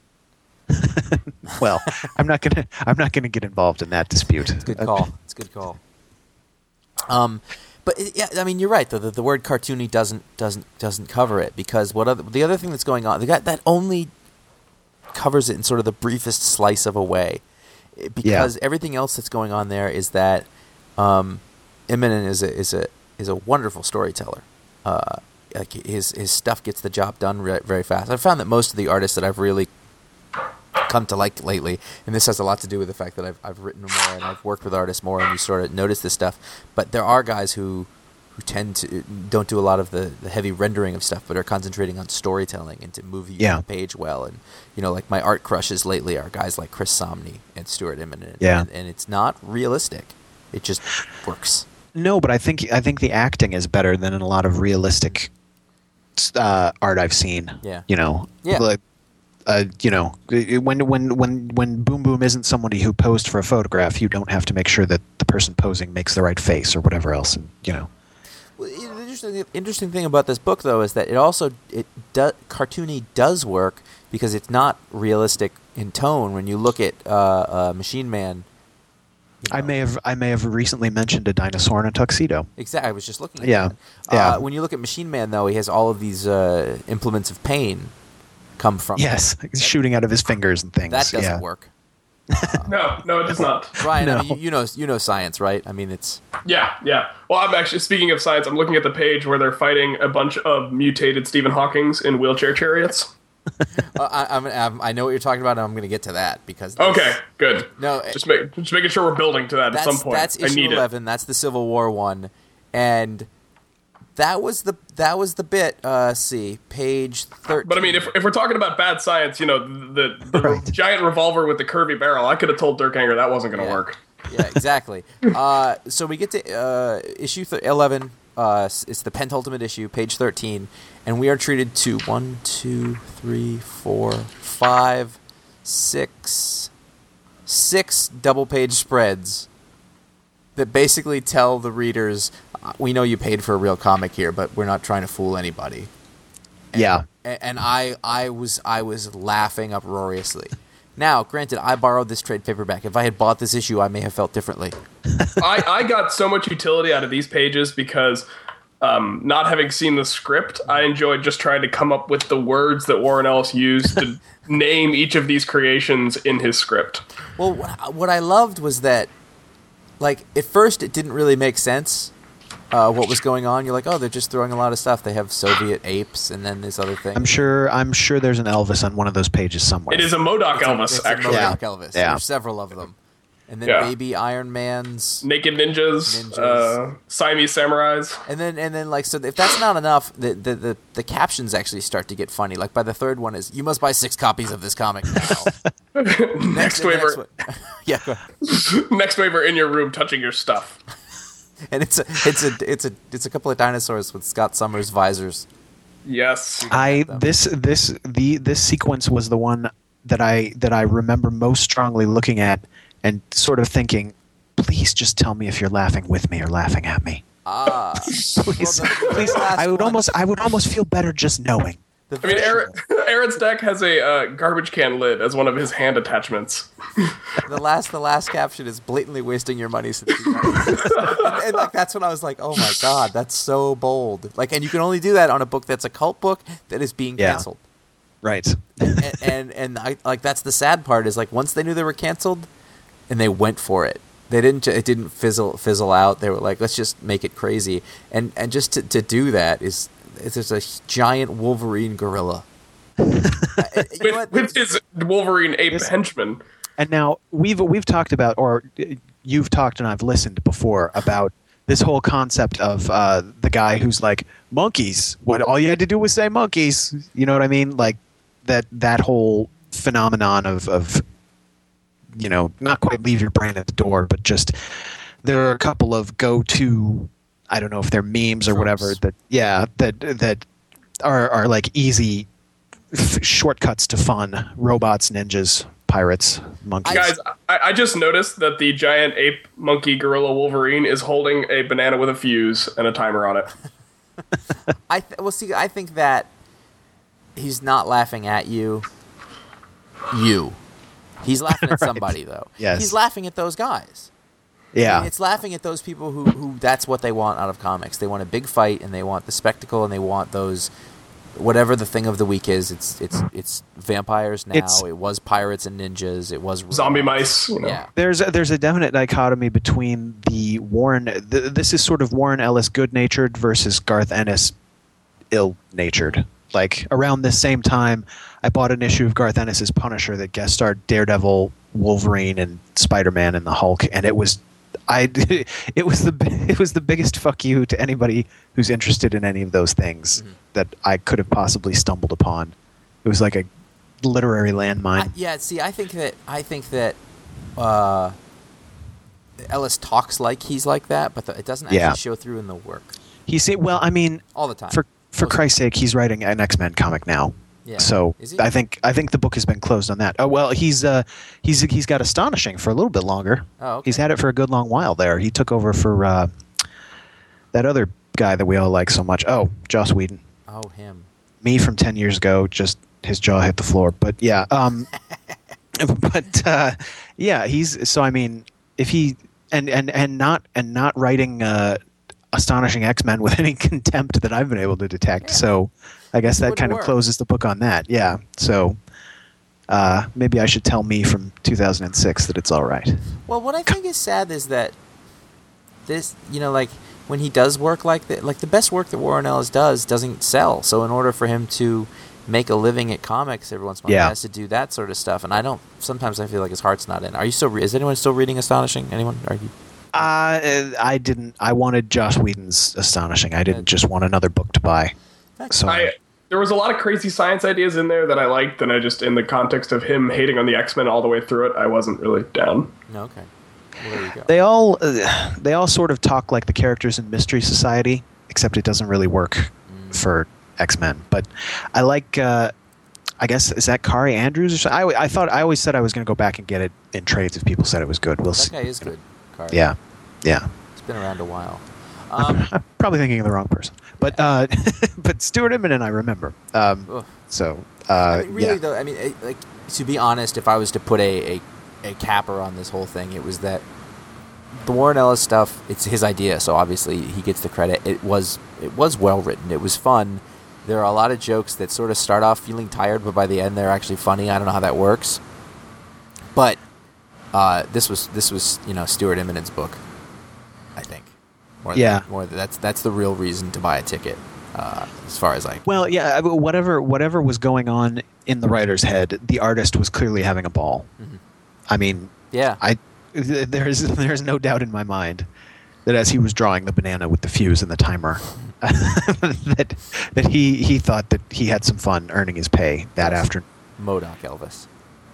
Well, I'm not gonna I'm not gonna get involved in that dispute. It's a good call. It's a good call. Um, but it- yeah, I mean, you're right though. The, the word cartoony doesn't doesn't doesn't cover it because what other, the other thing that's going on, the guy that only covers it in sort of the briefest slice of a way, because everything else that's going on there is that um, Immonen is a is a is a wonderful storyteller. Uh, like his his stuff gets the job done re- very fast. I've found that most of the artists that I've really come to like lately, and this has a lot to do with the fact that I've I've written more and I've worked with artists more, and you sort of notice this stuff. But there are guys who who tend to don't do a lot of the, the heavy rendering of stuff, but are concentrating on storytelling and to move you Yeah. on the page well. And you know, like my art crushes lately are guys like Chris Somney and Stuart Immonen. Yeah. and, and it's not realistic; it just works. No, but I think I think the acting is better than in a lot of realistic uh, art I've seen. Yeah. You know. Yeah. Like, uh, you know, when when when when Boom Boom isn't somebody who posed for a photograph, you don't have to make sure that the person posing makes the right face or whatever else. And, you know. Well, the interesting, interesting thing about this book, though, is that it also it do, cartoony does work because it's not realistic in tone. When you look at uh, uh, Machine Man, you I know- may have I may have recently mentioned a dinosaur in a tuxedo. Exactly. I was just looking at Yeah. that. Yeah. Uh, when you look at Machine Man, though, he has all of these uh, implements of pain come from him. Yes, shooting out of his fingers and things. That doesn't yeah. work. No, no, it does not. Brian, I No. mean, you, you know you know science, right? I mean, it's Yeah, yeah. Well, I'm actually speaking of science. I'm looking at the page where they're fighting a bunch of mutated Stephen Hawkings in wheelchair chariots. uh, I, I'm, I'm, I know what you're talking about, and I'm going to get to that because Okay, good. No, just make just making sure we're building to that that's at some point. that's I issue need eleven. That's the Civil War one, and that was the that was the bit. Uh, let's see, page thirteen. But I mean, if, if we're talking about bad science, you know, the, the Right. giant revolver with the curvy barrel, I could have told Dirk Anger that wasn't going to Yeah. work. Yeah, exactly. uh, so we get to uh, issue th- eleven. Uh, it's the penultimate issue, page thirteen, and we are treated to one, two, three, four, five, six, six double-page spreads that basically tell the readers, uh, we know you paid for a real comic here, but we're not trying to fool anybody. Yeah. A- And I, I was, I was laughing uproariously. Now, granted, I borrowed this trade paperback. If I had bought this issue, I may have felt differently. I, I got so much utility out of these pages because um, not having seen the script, I enjoyed just trying to come up with the words that Warren Ellis used to name each of these creations in his script. Well, what I, what I loved was that, like, at first it didn't really make sense uh, what was going on. You're like, oh, they're just throwing a lot of stuff. They have Soviet apes, and then this other thing. I'm sure I'm sure there's an Elvis on one of those pages somewhere. It is a Modoc It's a- Elvis, it's a actually. Modoc Yeah. Elvis. Yeah. There's several of them. And then Yeah. baby Iron Man's. Naked ninjas, Ninjas. Uh, Siamese samurais. And then, and then, like, so if that's not enough, the, the the the captions actually start to get funny. Like by the third one is, "You must buy six copies of this comic now." Next And the waiver, one- yeah, go ahead. next waiver in your room, touching your stuff. And it's a it's a it's a it's a couple of dinosaurs with Scott Summers visors. Yes. I them. this this the this sequence was the one that I that I remember most strongly looking at and sort of thinking, please just tell me if you're laughing with me or laughing at me. Ah, Please, Well, the- the please. last I would one- almost I would almost feel better just knowing. the I mean, visual- Aaron, Aaron's deck has a uh, garbage can lid as one of his hand attachments. the last the last caption is blatantly wasting your money since you got it. and, and like that's when I was like, oh my god, that's so bold. Like, and you can only do that on a book that's a cult book that is being Yeah. canceled. Right. and and, and I, like that's the sad part is like once they knew they were canceled, and they went for it. They didn't. ju- It didn't fizzle fizzle out. They were like, let's just make it crazy. And and just to, to do that is there's a giant Wolverine gorilla. Uh, you know With, what? with his Wolverine ape Yes. henchman. And now we've we've talked about, or uh, you've talked and I've listened before about this whole concept of uh, the guy who's like monkeys. What all you had to do was say monkeys. You know what I mean? Like that that whole phenomenon of of you know, not quite leave your brain at the door, but just there are a couple of go-to, I don't know if they're memes or Tropes. whatever, that yeah, that that are are like easy f- shortcuts to fun. Robots, ninjas, pirates, monkeys. Guys, I, I just noticed that the giant ape monkey gorilla Wolverine is holding a banana with a fuse and a timer on it. I th- well, see, I think that he's not laughing at you. You. He's laughing at Right. somebody, though. Yes. He's laughing at those guys. I yeah. mean, it's laughing at those people who, who that's what they want out of comics. They want a big fight, and they want the spectacle, and they want those whatever the thing of the week is. It's it's it's vampires now. It's- it was pirates and ninjas. It was Zombie robots. mice. You know. Yeah. There's a, there's a definite dichotomy between the Warren. Th- this is sort of Warren Ellis good-natured versus Garth Ennis ill-natured. Like around this same time, I bought an issue of Garth Ennis's Punisher that guest starred Daredevil, Wolverine, and Spider-Man and the Hulk, and it was, I, it was the it was the biggest fuck you to anybody who's interested in any of those things Mm-hmm. that I could have possibly stumbled upon. It was like a literary landmine. I, yeah. See, I think that I think that uh, Ellis talks like he's like that, but the, it doesn't actually Yeah. show through in the work He say, well, I mean, all the time. for for Most- Christ's sake, he's writing an X-Men comic now. Yeah. So Is he? I think I think the book has been closed on that. Oh well, he's uh he's he's got Astonishing for a little bit longer. Oh, okay. He's had it for a good long while there. He took over for uh, that other guy that we all like so much. Oh, Joss Whedon. Oh, him. Me from ten years ago. Just his jaw hit the floor. But yeah, um, but uh, yeah, he's so. I mean, if he and and and not and not writing uh, Astonishing X-Men with any contempt that I've been able to detect. Yeah. So I guess that wouldn't kind of work. closes the book on that. Yeah. So uh, maybe I should tell me from two thousand six that it's all right. Well, what I think is sad is that this, you know, like when he does work like that, like the best work that Warren Ellis does doesn't sell. So in order for him to make a living at comics every once in a while, Yeah. he has to do that sort of stuff. And I don't. Sometimes I feel like his heart's not in. Are you still? Re- is anyone still reading Astonishing? Anyone? Are you? Uh, I didn't. I wanted Joss Whedon's Astonishing. I didn't just want another book to buy. So I, there was a lot of crazy science ideas in there that I liked, and I just, in the context of him hating on the X-Men all the way through it, I wasn't really down. No. Okay. Well, there you go. they all uh, they all sort of talk like the characters in Mystery Society, except it doesn't really work for X-Men. But I like. Uh, I guess is that Kari Andrews or something? I, I thought I always said I was going to go back and get it in trades if people said it was good. We'll That see. guy is good. Carter. Yeah, yeah. It's been around a while. Um, I'm probably thinking of the wrong person, but uh, but Stuart Immonen I remember. Um, ugh. so uh, I mean, really yeah. though, I mean, it, like to be honest, if I was to put a, a a capper on this whole thing, it was that the Warren Ellis stuff. It's his idea, so obviously he gets the credit. It was it was well written. It was fun. There are a lot of jokes that sort of start off feeling tired, but by the end they're actually funny. I don't know how that works, but uh, this was this was you know Stuart Immonen's book, I think. More Yeah. than, more than, that's that's the real reason to buy a ticket, uh, as far as I. Well, yeah. I mean, Whatever whatever was going on in the writer's head, the artist was clearly having a ball. Mhm. I mean, Yeah. I there is there is no doubt in my mind that as he was drawing the banana with the fuse and the timer, that that he he thought that he had some fun earning his pay that Yes. afternoon. MODOK Elvis.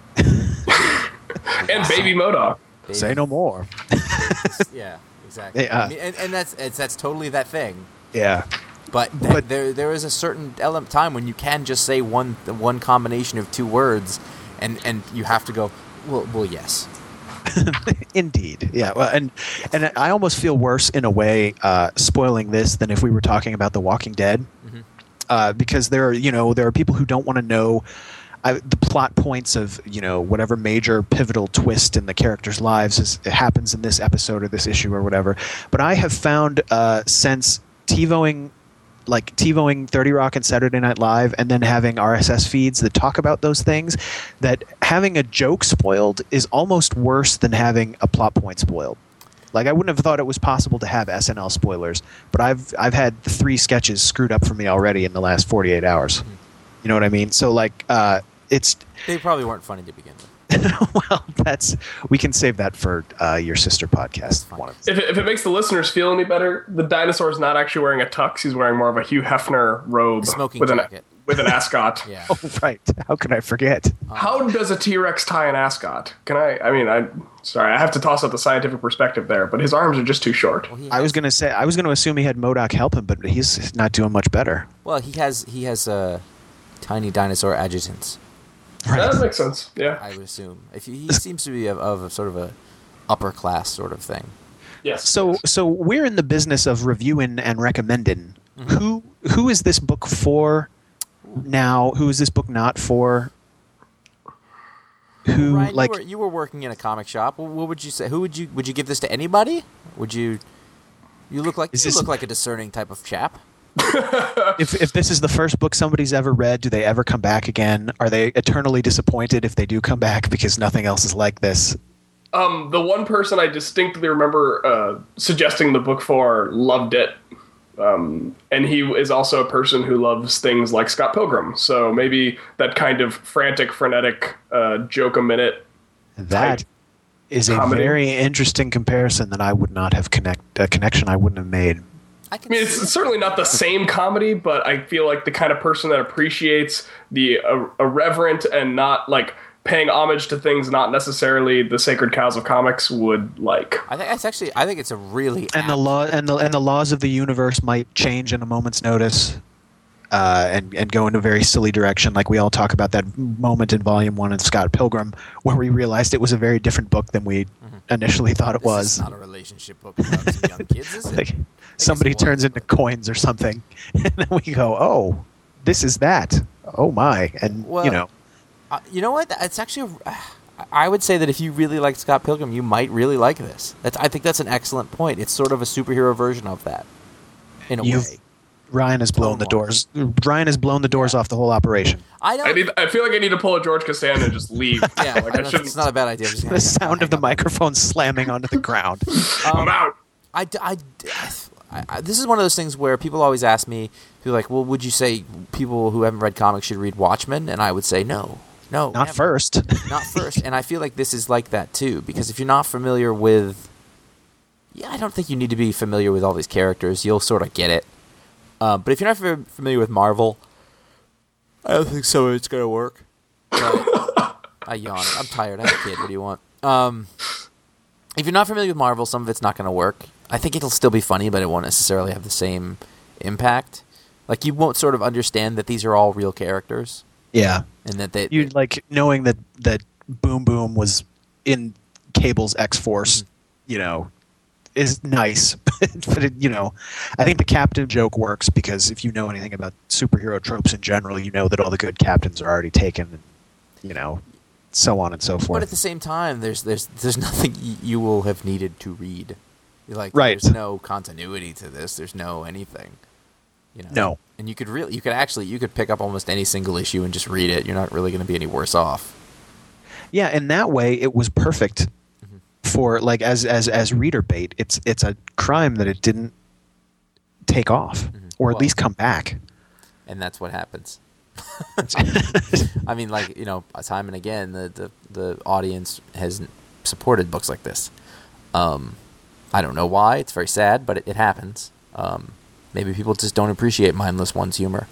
And Baby MODOK. Baby- Say no more. Yeah, exactly. Yeah. I mean, and, and that's it's, that's totally that thing. Yeah. But, th- But- there there is a certain element time when you can just say one one combination of two words, and, and you have to go. Well, well, yes. Indeed, yeah. Well, and and I almost feel worse in a way uh, spoiling this than if we were talking about The Walking Dead, Mhm. uh, because there are you know there are people who don't want to know uh, the plot points of you know whatever major pivotal twist in the characters' lives is, it happens in this episode or this issue or whatever. But I have found uh, since TiVoing. Like TiVoing thirty Rock and Saturday Night Live, and then having R S S feeds that talk about those things, that having a joke spoiled is almost worse than having a plot point spoiled. Like I wouldn't have thought it was possible to have S N L spoilers, but I've I've had three sketches screwed up for me already in the last forty-eight hours. You know what I mean? So like uh, it's They probably weren't funny to begin with. well, that's we can save that for uh, your sister podcast. fine. One of If it, if it makes the listeners feel any better, the dinosaur's not actually wearing a tux. He's wearing more of a Hugh Hefner robe Smoking with an jacket. with an ascot. Yeah. Oh, right. How could I forget? How does a T-Rex tie an ascot? Can I? I mean, I sorry, I have to toss out the scientific perspective there, but his arms are just too short. Well, he I was has- gonna say I was gonna assume he had MODOK help him, but he's not doing much better. Well, he has he has uh, tiny dinosaur adjutants. That makes sense. Yeah. I would assume. If he, he seems to be of, of a sort of a upper class sort of thing. Yes. So so we're in the business of reviewing and recommending. Mm-hmm. Who who is this book for now? Who is this book not for? Who Ryan, like you were, you were working in a comic shop. What what would you say? Who would you would you give this to? Anybody? Would you? You look like Is you this- look like a discerning type of chap. if if this is the first book somebody's ever read, do they ever come back again? Are they eternally disappointed if they do come back because nothing else is like this? Um, the one person I distinctly remember uh, suggesting the book for loved it. Um, and he is also a person who loves things like Scott Pilgrim. So maybe that kind of frantic, frenetic, uh, joke a minute. That type is a comedy. very interesting comparison that I would not have connect a connection I wouldn't have made. I I can. mean, see it's it. certainly not the same comedy, but I feel like the kind of person that appreciates the uh, irreverent and not like paying homage to things not necessarily the sacred cows of comics would like. I think it's actually. I think it's a really. And the apt- law and the and the laws of the universe might change in a moment's notice, uh, and and go in a very silly direction. Like we all talk about that moment in Volume One of Scott Pilgrim, where we realized it was a very different book than we initially thought it This was. is not a relationship book about some young kids, is it? Like somebody it was. turns into coins or something, and then we go, "Oh, this is that. Oh my!" And Well, you know, Uh, you know what? It's actually. A, I would say that if you really like Scott Pilgrim, you might really like this. That's. I think that's an excellent point. It's sort of a superhero version of that, in a you've way. Ryan has blown the doors. Ryan has blown the doors off the whole operation. I don't. I need. I feel like I need to pull a George Costanza and just leave. yeah, like I I don't, shouldn't. it's not a bad idea. I'm just gonna The hang- sound of the hang up. microphone slamming onto the ground. I'm out. I, I, I, I- this is one of those things where people always ask me, people are like, well, would you say people who haven't read comics should read Watchmen? And I would say no. No. Not never. first. Not first. And I feel like this is like that too, because if you're not familiar with. Yeah, I don't think you need to be familiar with all these characters. You'll sort of get it. Uh, but if you're not fa- familiar with Marvel, I don't think so. It's going to work. But I yawn. I'm tired. I have a kid. What do you want? Um, if you're not familiar with Marvel, some of it's not going to work. I think it'll still be funny, but it won't necessarily have the same impact. Like, you won't sort of understand that these are all real characters. Yeah. And that they. You like knowing that that Boom Boom was in Cable's X Force, you know, is nice. But it, you know, I think the captain joke works because if you know anything about superhero tropes in general, you know that all the good captains are already taken, and you know, so on and so But forth. at the same time, there's there's there's nothing y- you will have needed to read. You're like, Right. there's no continuity to this. There's no anything. You know. No. And you could really, you could actually, you could pick up almost any single issue and just read it. You're not really going to be any worse off. Yeah, in that way, it was perfect for like as as as reader bait. It's it's a crime that it didn't take off, or at Well- least come back. And that's what happens. I mean, like, you know, time and again, the the, the audience has supported books like this. Um, I don't know why. It's very sad, but it, it happens. Um, maybe people just don't appreciate Mindless One's humor.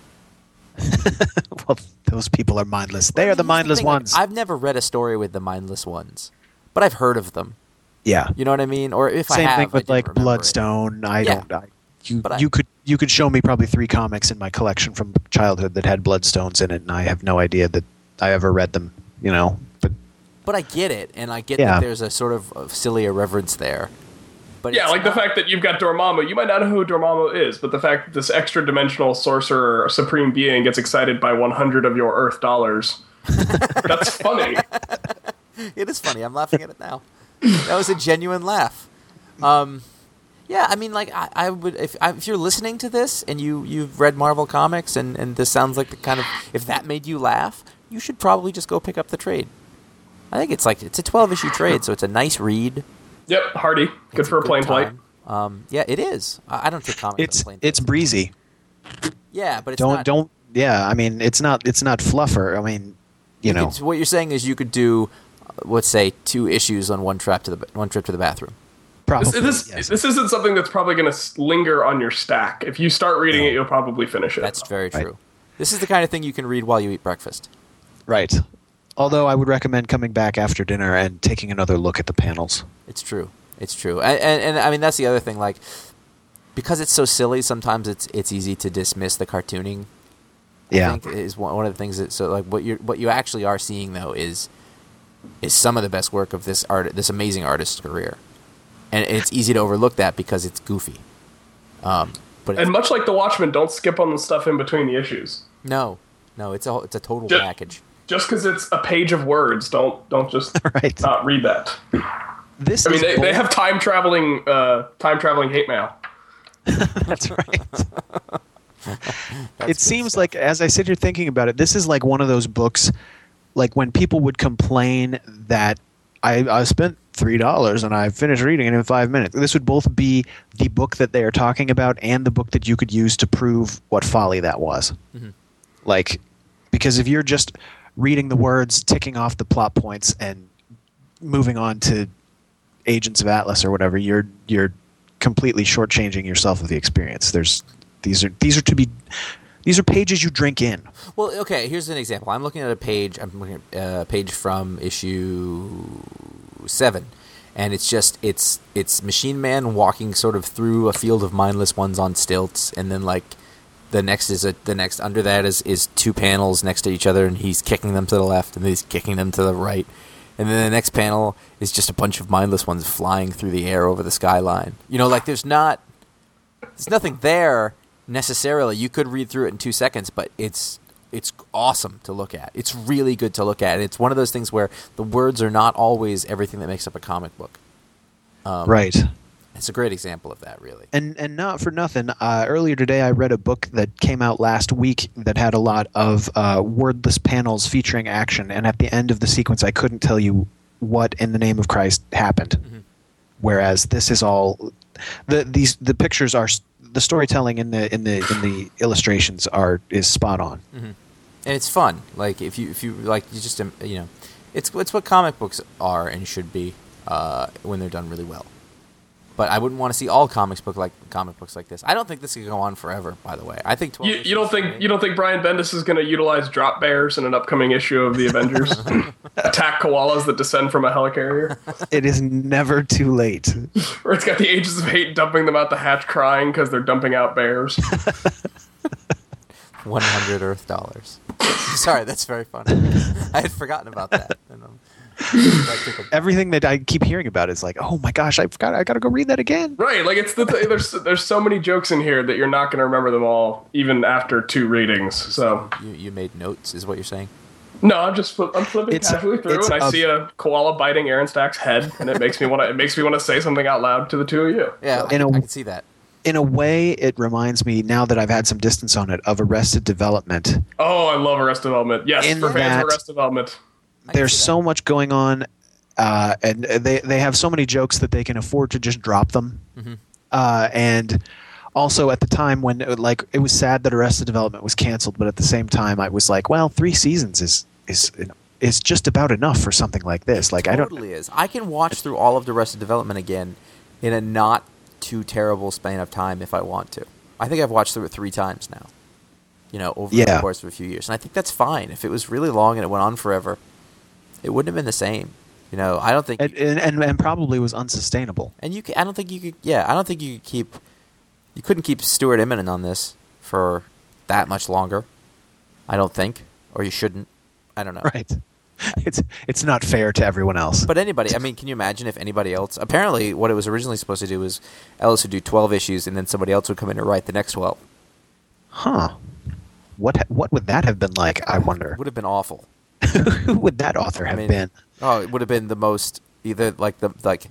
Well, those people are mindless. They I are mean, the here's mindless thing, like, ones. I've never read a story with the mindless ones, but I've heard of them. Yeah. You know what I mean? Or if I Same have, thing I with didn't like remember it. Bloodstone. I Yeah. don't. I, you But I- you could you could show me probably three comics in my collection from childhood that had Bloodstones in it, and I have no idea that I ever read them. You know, but But I get it, and I get Yeah. that there's a sort of of silly irreverence there. But Yeah, it's like the not- fact that you've got Dormammu. You might not know who Dormammu is, but the fact that this extra dimensional sorcerer, supreme being, gets excited by one hundred of your Earth dollars. That's funny. It is funny. I'm laughing at it now. That was a genuine laugh. Um, yeah, I mean, like, I, I would if I, if you're listening to this and you you've read Marvel comics and and this sounds like the kind of if that made you laugh, you should probably just go pick up the trade. I think it's like it's a twelve issue trade, so it's a nice read. Yep, Hardy. Good It's for a good plane flight. time. Um, yeah, it is. I, I don't take comics it's on plane it's flights. breezy. Yeah, but it's don't not, don't. Yeah, I mean, it's not it's not fluffer. I mean, you, know, could- what you're saying is you could do, uh, let's say, two issues on one trip to the ba- one trip to the bathroom. probably. This, this, yes. this isn't something that's probably going to linger on your stack. If you start reading it, you'll probably finish it. That's very Right. true. This is the kind of thing you can read while you eat breakfast. Right. Although I would recommend coming back after dinner and taking another look at the panels. It's true. It's true. And, and, and I mean, that's the other thing. Like, because it's so silly, sometimes it's it's easy to dismiss the cartooning. Yeah. I think is one, one of the things that so like what you what you actually are seeing though is is some of the best work of this art this amazing artist's career, and it's easy to overlook that because it's goofy. Um, but it's, And much like The Watchmen, don't skip on the stuff in between the issues. no, no, it's a it's a total Ju- package. Just because it's a page of words, don't don't just Right. not read that. This I mean, is they, both- they have time traveling uh, time traveling hate mail. That's right. It seems like, as I sit here thinking about it, this is like one of those books, like when people would complain that I, I spent three dollars and I finished reading it in five minutes. This would both be the book that they are talking about and the book that you could use to prove what folly that was. Mm-hmm. Like, because if you're just reading the words, ticking off the plot points, and moving on to Agents of Atlas or whatever, you're you're completely shortchanging yourself of the experience. There's these are these are to be these are pages you drink in. Well, okay. Here's an example. I'm looking at a page. I'm looking at a page from issue seven, and it's just it's it's Machine Man walking sort of through a field of mindless ones on stilts, and then like the next is a the next under that is is two panels next to each other, and he's kicking them to the left, and then he's kicking them to the right, and then the next panel is just a bunch of mindless ones flying through the air over the skyline. You know, like there's not there's nothing there necessarily. You could read through it in two seconds, but it's it's awesome to look at. It's really good to look at. It's one of those things where the words are not always everything that makes up a comic book. Um, Right. It's a great example of that, really. And and not for nothing, uh, earlier today I read a book that came out last week that had a lot of uh, wordless panels featuring action, and at the end of the sequence I couldn't tell you what in the name of Christ happened. Mm-hmm. Whereas this is all the these the pictures are the storytelling in the in the in the illustrations are is spot on. Mm-hmm. And it's fun. Like if you if you like you just um, you know, it's it's what comic books are and should be uh, when they're done really well. But I wouldn't want to see all comics book like comic books like this. I don't think this could go on forever. By the way, I think twelve. You, you don't think you don't think Brian Bendis is going to utilize drop bears in an upcoming issue of the Avengers? Attack koalas that descend from a helicarrier, It is never too late. where it's got the Agents of Hate dumping them out the hatch crying because they're dumping out bears. One hundred Earth dollars. Sorry, that's very funny. I had forgotten about that. And, um, that tickled me. Everything that I keep hearing about is like, oh my gosh, I forgot, I got to go read that again. Right, like it's the th- there's there's so many jokes in here that you're not going to remember them all even after two readings. So you you made notes, is what you're saying? no, I'm just flip, I'm flipping It's- casually through, it's and I a- see a koala biting Aaron Stack's head, and it makes me want to it makes me want to say something out loud to the two of you. Yeah, I, In can, a- I can see that. In a way, it reminds me, now that I've had some distance on it, of Arrested Development. Oh, I love Arrested Development. Yes, In for fans that- of Arrested Development. I can There's see that. so much going on, uh, and they they have so many jokes that they can afford to just drop them. Mm-hmm. Uh, and also at the time when like it was sad that Arrested Development was canceled, but at the same time I was like, well, three seasons is is is just about enough for something like this. Like I don't. Totally is. I can watch through all of the Arrested Development again in a not too terrible span of time if I want to. I think I've watched through it three times now. You know, over Yeah. the course of a few years, and I think that's fine. If it was really long and it went on forever, it wouldn't have been the same. You know, I don't think. And, and and probably was unsustainable. And you, ca- I don't think you could. Yeah, I don't think you could keep. You couldn't keep Stuart Immonen on this for that much longer. I don't think, or you shouldn't. I don't know. Right. It's it's not fair to everyone else. But anybody, I mean, can you imagine if anybody else? Apparently, what it was originally supposed to do was Ellis would do twelve issues, and then somebody else would come in and write the next twelve. Huh. What ha- what would that have been like? I wonder. It would have been awful. Who would that author have I mean, been? Oh, it would have been the most either like the like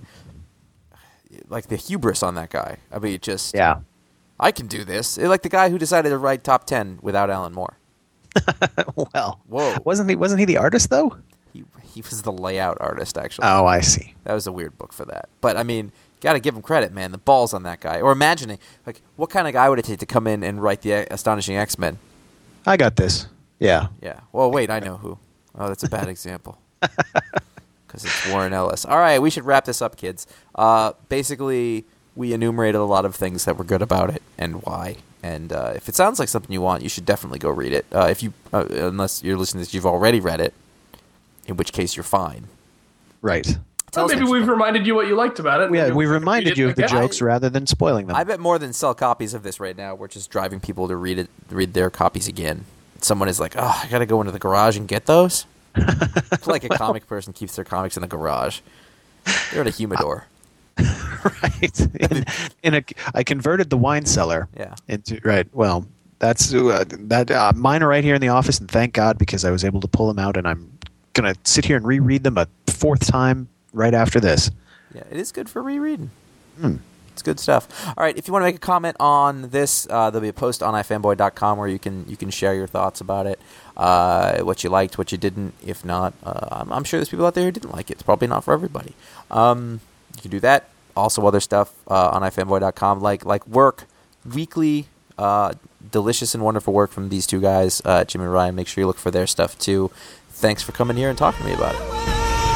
like the hubris on that guy. I mean, it just Yeah. I can do this. It, like the guy who decided to write top ten without Alan Moore. Well, Whoa. wasn't he? Wasn't he the artist though? He he was the layout artist actually. Oh, I see. That was a weird book for that. But I mean, got to give him credit, man. The balls on that guy. Or imagining like what kind of guy would it take to come in and write the Astonishing X-Men? I got this. Yeah. Yeah. Well, wait, I know who. Oh, that's a bad example. Because it's Warren Ellis. All right, we should wrap this up, kids. Uh, basically, we enumerated a lot of things that were good about it and why. And uh, if it sounds like something you want, you should definitely go read it. Uh, if you, uh, unless you're listening to this, you've already read it, in which case you're fine. Right. Well, maybe we've reminded you what you liked about it. Yeah, Maybe we we'll reminded you of the again. jokes rather than spoiling them. I bet more than sell copies of this right now, we're just driving people to read it, read their copies again. Someone is like, oh, I got to go into the garage and get those? It's like a well, comic person keeps their comics in the garage. They're in a humidor. Right. In, in a, I converted the wine cellar. Yeah. Into right. Well, that's uh, that. Uh, mine are right here in the office, and thank God because I was able to pull them out, and I'm gonna sit here and reread them a fourth time right after this. Yeah, it is good for rereading. Mm. It's good stuff. All right, if you want to make a comment on this, uh, there'll be a post on i fanboy dot com where you can you can share your thoughts about it, uh, what you liked, what you didn't. If not, uh, I'm, I'm sure there's people out there who didn't like it. It's probably not for everybody. Um, you can do that. Also, other stuff uh, on i fanboy dot com, like like work, weekly, uh, delicious and wonderful work from these two guys, uh, Jim and Ryan. Make sure you look for their stuff too. Thanks for coming here and talking to me about it.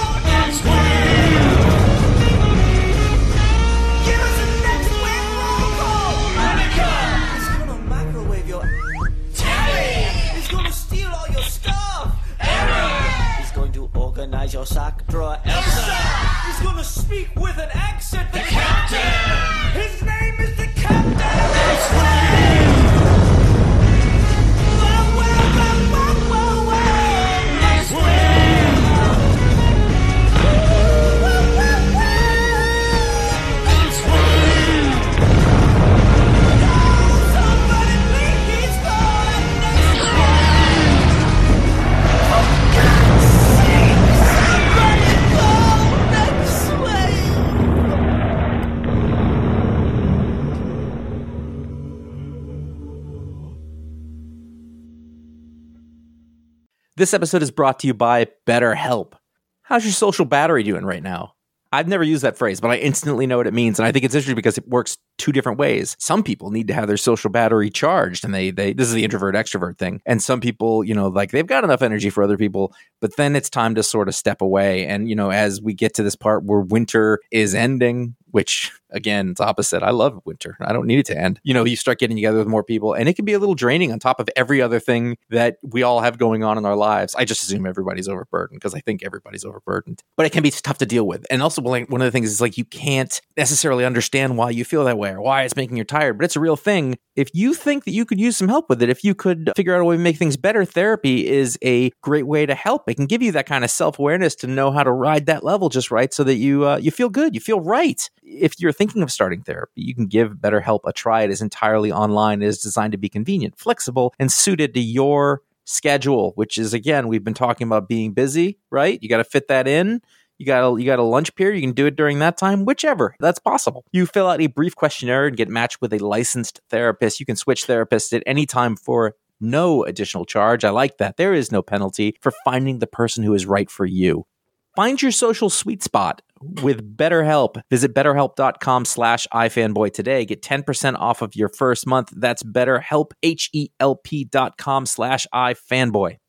Organize your sock drawer. Elsa! He's gonna speak with an accent. The, the captain! captain! His name is the captain! That's right! Well, well, well, well, well, well. That's right! Well, well, well. That's right! Oh, somebody please God! That's right! Oh, God! This episode is brought to you by BetterHelp. How's your social battery doing right now? I've never used that phrase, but I instantly know what it means. And I think it's interesting because it works two different ways. Some people need to have their social battery charged, and they, they, this is the introvert extrovert thing. And some people, you know, like they've got enough energy for other people, but then it's time to sort of step away. And, you know, as we get to this part where winter is ending, which again, it's opposite. I love winter. I don't need it to end. You know, you start getting together with more people, and it can be a little draining on top of every other thing that we all have going on in our lives. I just assume everybody's overburdened because I think everybody's overburdened, but it can be tough to deal with. And also, like, one of the things is like you can't necessarily understand why you feel that way or why it's making you tired, but it's a real thing. If you think that you could use some help with it, if you could figure out a way to make things better, therapy is a great way to help. It can give you that kind of self-awareness to know how to ride that level just right so that you uh, you feel good, you feel right. If you're thinking of starting therapy, you can give BetterHelp a try. It is entirely online. It is designed to be convenient, flexible, and suited to your schedule, which is, again, we've been talking about being busy, right? You got to fit that in. You got a, you got a lunch period. You can do it during that time, whichever. That's possible. You fill out a brief questionnaire and get matched with a licensed therapist. You can switch therapists at any time for no additional charge. I like that. There is no penalty for finding the person who is right for you. Find your social sweet spot with BetterHelp. Visit betterhelp.com slash ifanboy today. Get ten percent off of your first month. That's BetterHelp, H E L P dot com slash ifanboy.